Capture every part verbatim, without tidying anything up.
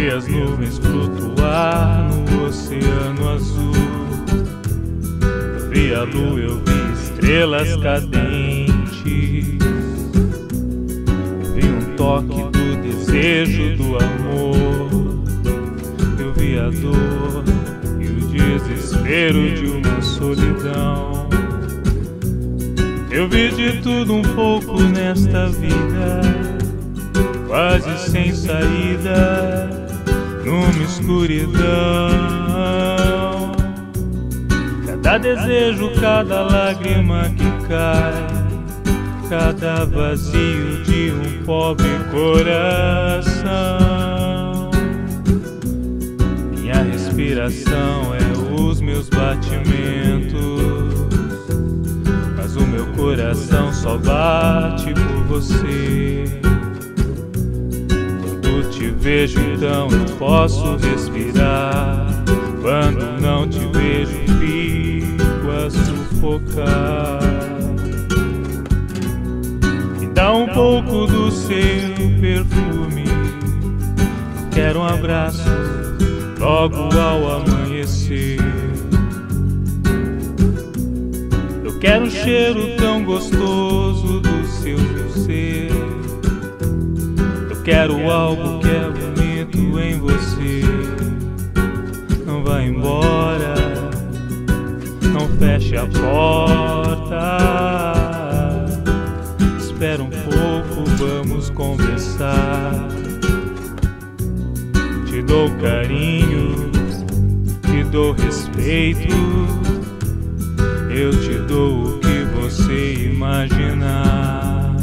vi as nuvens flutuar no oceano azul. Eu vi a lua, eu vi estrelas cadentes. Eu vi um toque do desejo, do amor. Eu vi a dor e o desespero de uma solidão. Eu vi de tudo um pouco nesta vida, quase sem saída, numa escuridão. Cada desejo, cada lágrima que cai, cada vazio de um pobre coração. Minha respiração é os meus batimentos, mas o meu coração só bate por você. Quando te vejo, então eu posso respirar. Quando não te vejo, fico a sufocar. Me dá um pouco do seu perfume. Quero um abraço logo ao amanhecer. Eu quero um cheiro tão gostoso do seu ser. Eu quero algo que é bonito em você. Não vá embora, não feche a porta. Espera um pouco, vamos conversar. Te dou carinho, te dou respeito. Eu te dou o que você imaginar.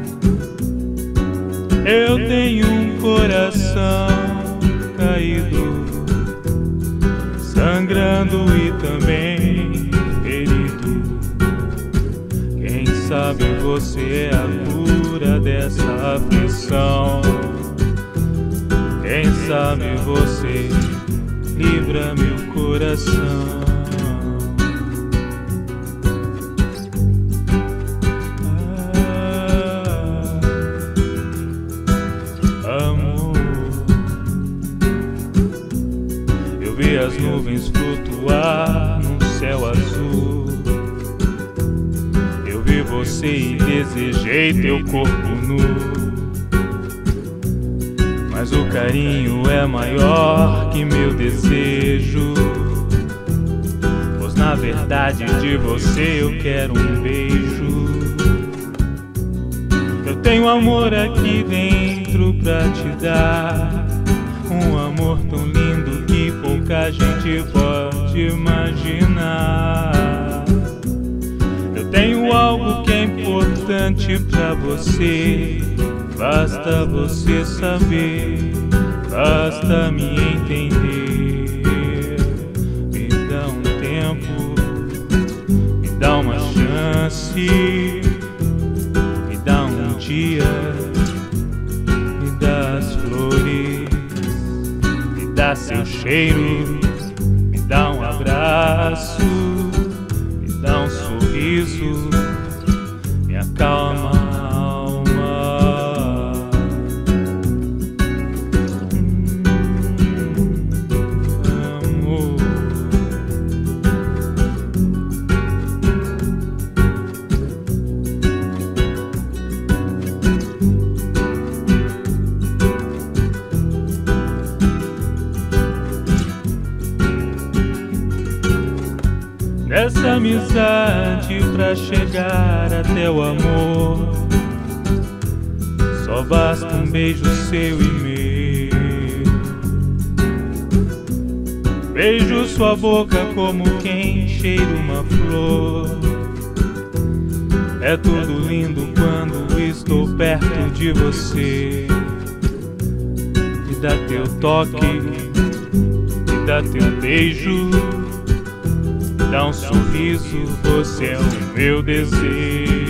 Eu tenho um coração caído, sangrando e também ferido. Quem sabe você é a cura dessa aflição. Quem sabe você livra meu coração. Vi as nuvens flutuar num céu azul. Eu vi você e desejei teu corpo nu. Mas o carinho é maior que meu desejo, pois na verdade de você eu quero um beijo. Eu tenho amor aqui dentro pra te dar, um amor tão lindo que pouca gente pode imaginar. Eu tenho algo que é importante pra você. Basta você saber, basta me entender. Me dá um tempo, me dá uma chance, me dá um dia, me dá as flores, dá seu cheiro, me dá um abraço, me dá um sorriso, me acalma a alma. Amor. Nessa amizade pra chegar até o amor, só basta um beijo seu e meu. Beijo sua boca como quem cheira uma flor. É tudo lindo quando estou perto de você. Me dá teu toque, me dá teu beijo, dá um sorriso, você é o meu desejo.